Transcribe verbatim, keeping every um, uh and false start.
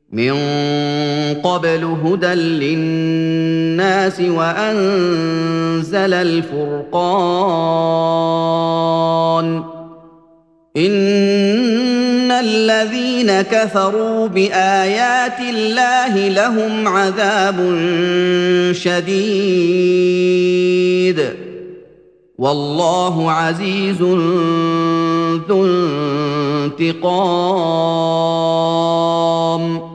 مِن قَبْلُ هُدًى لِّلنَّاسِ وَأَنزَلَ الْفُرْقَانَ ۗ إِنَّ الَّذِينَ كَفَرُوا بِآيَاتِ اللَّهِ لَهُمْ عَذَابٌ شَدِيدٌ ۗ وَاللَّهُ عَزِيزٌ ذُو انتِقَامٍ.